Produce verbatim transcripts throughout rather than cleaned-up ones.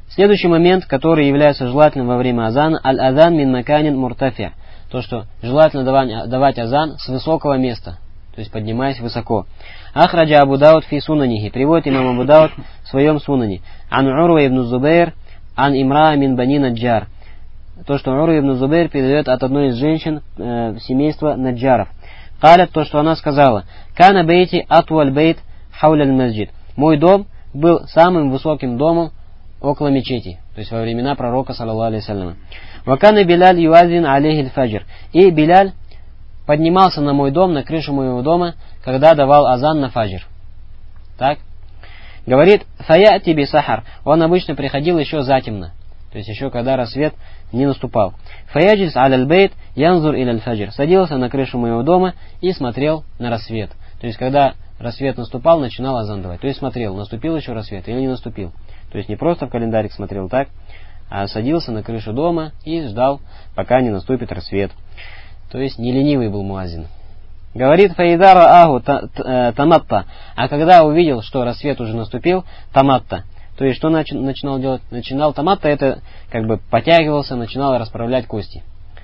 Следующий момент, который является желательным во время азана, аль-азан мин маканин муртафи'. То, что желательно давать, давать азан с высокого места, то есть поднимаясь высоко. Ахраджа Абу Дауд фи сунанихи. Приводит имам Абу Дауд в своем сунане. Ан Урва ибн Зубейр, ан Имра мин бани Наджар. То, что Урва ибн Зубейр передает от одной из женщин э, семейства Наджаров. Калят, то, что она сказала. Кана бейти атуаль бейт хауляль масджид. Мой дом был самым высоким домом около мечети, то есть во времена пророка, саллаллаху алейхи вассаляма. Вакана Биляль юазин алейхи фаджр. И Биляль поднимался на мой дом, на крышу моего дома, когда давал азан на фаджр. Так? Говорит, фаяти би сахар. Он обычно приходил еще затемно, то есть еще когда рассвет не наступал. Фаяджис аляль бейт янзур иляль фаджр. Садился на крышу моего дома и смотрел на рассвет. То есть когда рассвет наступал, начинал азан давать. То есть смотрел, наступил еще рассвет или не наступил. То есть не просто в календарик смотрел так, а садился на крышу дома и ждал, пока не наступит рассвет. То есть не ленивый был муазин. Говорит Фаидара Агу Таматта. А когда увидел, что рассвет уже наступил, Таматта. То есть что начи- начинал делать? Начинал Таматта, это как бы потягивался, начинал расправлять кости.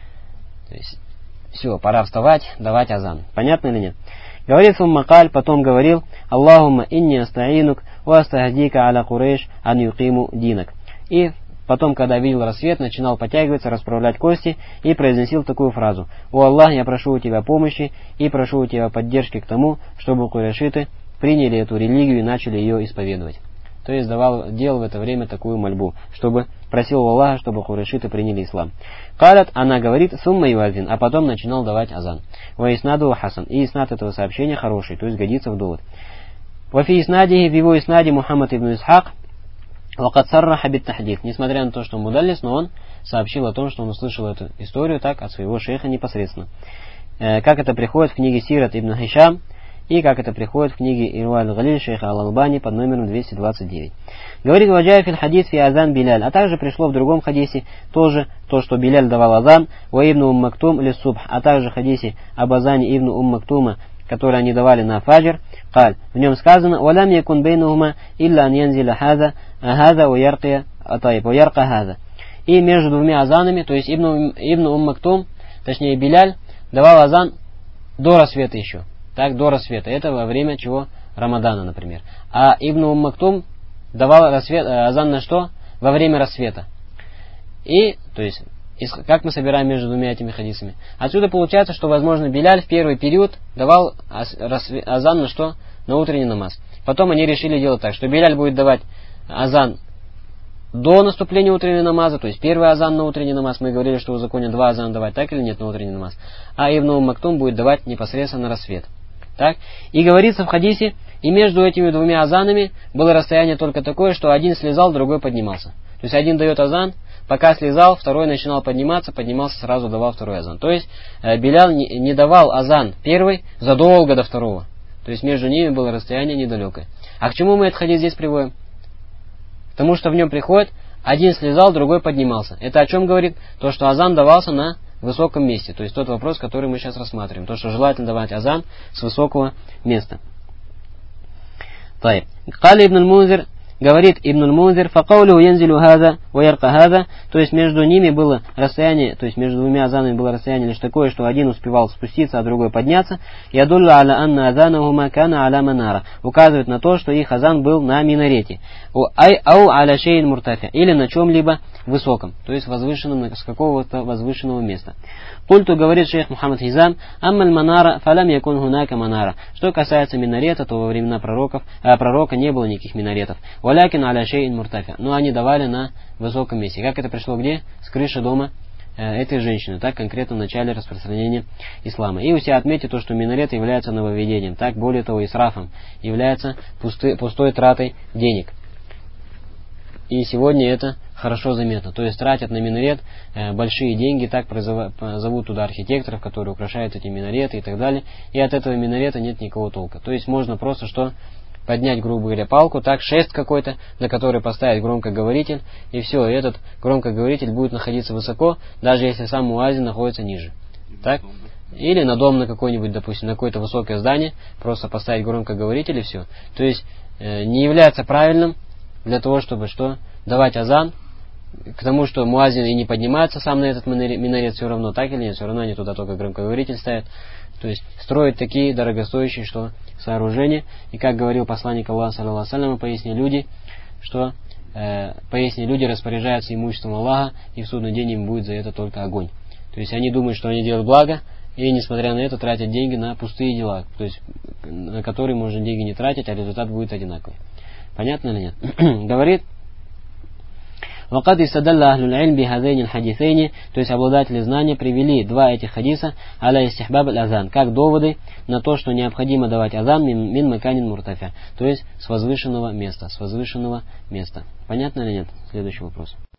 То есть все, пора вставать, давать азан. Понятно или нет? Говорит Суммакаль, потом говорил, Аллахумма инни астаинук ва астахдика аля курейш ан юкиму динак. И потом, когда видел рассвет, начинал потягиваться, расправлять кости и произносил такую фразу. О Аллах, я прошу у тебя помощи и прошу у тебя поддержки к тому, чтобы курайшиты приняли эту религию и начали ее исповедовать. То есть давал, делал в это время такую мольбу, чтобы просил у Аллаха, чтобы курайшиты приняли ислам. Калят, она говорит, сумма юазин, а потом начинал давать азан. Ва иснаду хасан. И иснад этого сообщения хороший, то есть годится в довод. Ва фи иснадихи, в его иснаде Мухаммад ибн Исхак, вакад сарраха бит тахдиф. Несмотря на то, что он мудаллис, но он сообщил о том, что он услышал эту историю так от своего шейха непосредственно. Э, как это приходит в книге Сират ибн Хишам, и как это приходит в книге Ирва аль-Галиль шейха Ал-Албани под номером двести двадцать девять. Говорит ваджая фил хадис фи азан Биляль. А также пришло в другом хадисе тоже то, что Биляль давал азан, ва ибн Ум Мактум ли субх, а также в хадисе об азане ибн Ум Мактума, который они давали на фаджр. Каль, в нем сказано, валям якун бейнухума илля ан янзиля хаза, хаза ва яркия атайб, ва ярка хаза. И между двумя азанами, то есть ибн, ибн Ум Мактум, точнее Биляль, давал азан до рассвета еще. Так, до рассвета. Это во время чего? Рамадана, например. А Ибн Ум Мактум давал рассвет, азан на что? Во время рассвета. И, то есть, как мы собираем между двумя этими хадисами? Отсюда получается, что, возможно, Биляль в первый период давал азан на что? На утренний намаз. Потом они решили делать так, что Биляль будет давать азан до наступления утреннего намаза, то есть первый азан на утренний намаз. Мы говорили, что в законе два азана давать, так или нет, на утренний намаз. А Ибн Ум Мактум будет давать непосредственно на рассвет. Так? И говорится в хадисе, и между этими двумя азанами было расстояние только такое, что один слезал, другой поднимался. То есть один дает азан, пока слезал, второй начинал подниматься, поднимался, сразу давал второй азан. То есть э, Билял не, не давал азан первый задолго до второго. То есть между ними было расстояние недалекое. А к чему мы этот хадис здесь приводим? Потому что в нем приходит, один слезал, другой поднимался. Это о чем говорит? То, что азан давался на высоком месте. То есть тот вопрос, который мы сейчас рассматриваем. То, что желательно давать азан с высокого места. Кали ибн аль-Мунзир, говорит ибн аль-Мунзир, факаулю янзилю хаза, ваярка хаза, то есть между ними было расстояние, то есть между двумя азанами было расстояние лишь такое, что один успевал спуститься, а другой подняться. Ядулла аля анна азанахума кана аля манара, указывает на то, что их азан был на минарете. Ай ау аля шейн муртафи, или на чем-либо высоком, то есть возвышенном, с какого-то возвышенного места. Культу, говорит шейх Мухаммад Хизам, аммаль манара фалям якун хунака манара. Что касается минарета, то во времена пророков, а, пророка не было никаких минаретов. Валякин аля шейн муртафи. Но они давали на высоком месте. Как это пришло где? С крыши дома э, этой женщины. Так конкретно в начале распространения ислама. И у себя отметьте то, что минарет является нововведением. Так, более того, исрафом является пустой, пустой тратой денег. И сегодня это хорошо заметно. То есть тратят на минарет э, большие деньги, так зовут туда архитекторов, которые украшают эти минареты и так далее. И от этого минарета нет никакого толка. То есть можно просто что? Поднять, грубо говоря, палку, так, шест какой-то, на который поставить громкоговоритель, и все, и этот громкоговоритель будет находиться высоко, даже если сам муазин находится ниже. Так? Или на дом на какой-нибудь, допустим, на какое-то высокое здание, просто поставить громкоговоритель и все. То есть э, не является правильным для того, чтобы что? давать азан, к тому, что муазин и не поднимается сам на этот минарет все равно, так или нет, все равно они туда только громкоговоритель ставят. То есть строят такие дорогостоящие что сооружения. И как говорил посланник Аллаха, саллаллаху алейхи ва саллям, поясни люди, что э, поясни люди распоряжаются имуществом Аллаха, и в судный день им будет за это только огонь. То есть они думают, что они делают благо, и несмотря на это тратят деньги на пустые дела, то есть на которые можно деньги не тратить, а результат будет одинаковый. Понятно или нет? Говорит: وقد استدل أهل العلم بهذين الحديثين, то есть обладатели знания привели два этих хадиса аля истихбаб аль-азан, как доводы на то, что необходимо давать азан мин, мин маканин муртафя, то есть с возвышенного места, с возвышенного места. Понятно или нет? Следующий вопрос.